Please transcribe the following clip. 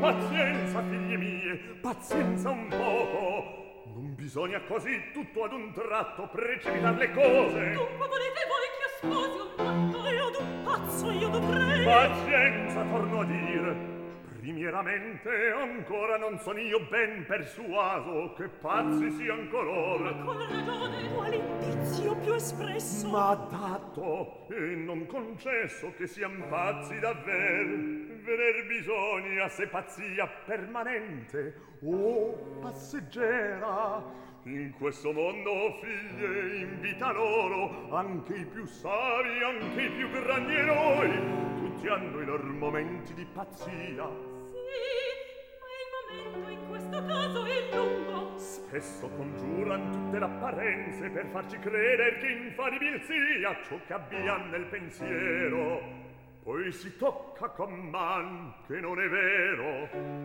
Pazienza, figlie mie, pazienza un poco. Non bisogna così tutto ad un tratto precipitar le cose. Dunque volete voi che io sposi un matto e ad un pazzo io dovrei? Pazienza, torno a dire. Primieramente ancora non son io ben persuaso che pazzi sian coloro. Ma con ragione, quale indizio più espresso? Ma dato e non concesso che sian pazzi davvero. Vener bisogna se pazzia permanente o passeggera. In questo mondo, figlie, in vita loro, anche i più savi, anche i più grandi eroi, tutti hanno i loro momenti di pazzia. Ma il momento in questo caso è lungo. Spesso congiuran tutte l'apparenze per farci credere che infallibil sia ciò che abbiam nel pensiero. Poi si tocca con man che non è vero.